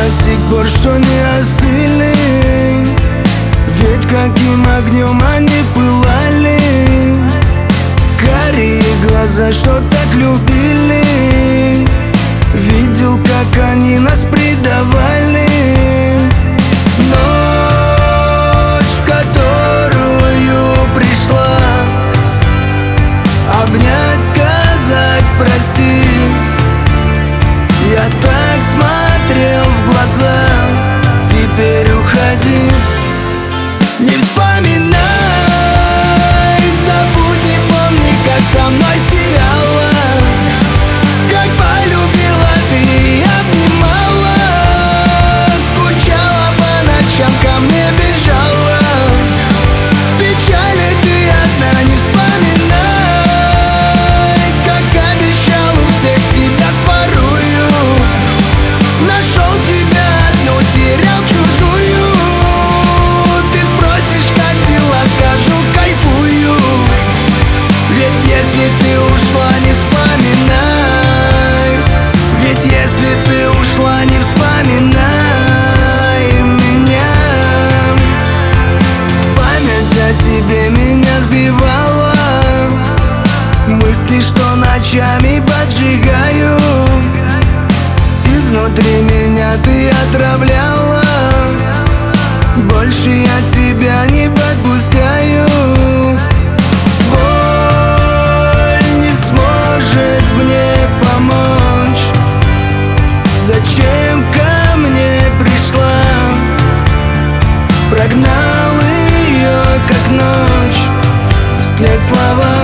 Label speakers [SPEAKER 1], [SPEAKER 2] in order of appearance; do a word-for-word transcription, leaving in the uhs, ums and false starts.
[SPEAKER 1] до сих пор, что не остыли. Ведь каким огнем они пылали, карие глаза, что так любили. Видел, как они нас предавали. Ночь, в которую пришла обнять, сказать прости. Я так смотрел в глаза, теперь уходи. Не вспоминай, забудь, не помни, как со мной сияла, как полюбила ты и обнимала, скучала по ночам, ко мне бежала. В печали ты одна, не вспоминай, как обещал, у всех тебя сворую. Нашел тебя одну, терял чужую. Ты спросишь, как дела, скажу, кайфую. Ведь если ты ушла, не вспоминай. Ведь если ты ушла, не вспоминай меня. Память о тебе меня сбивала, мысли, что ночами поджигаю. Изнутри меня ты отравляла, больше я тебя не подпускаю. Боль не сможет мне помочь. Зачем ко мне пришла? Прогнал ее, как ночь, вслед слова.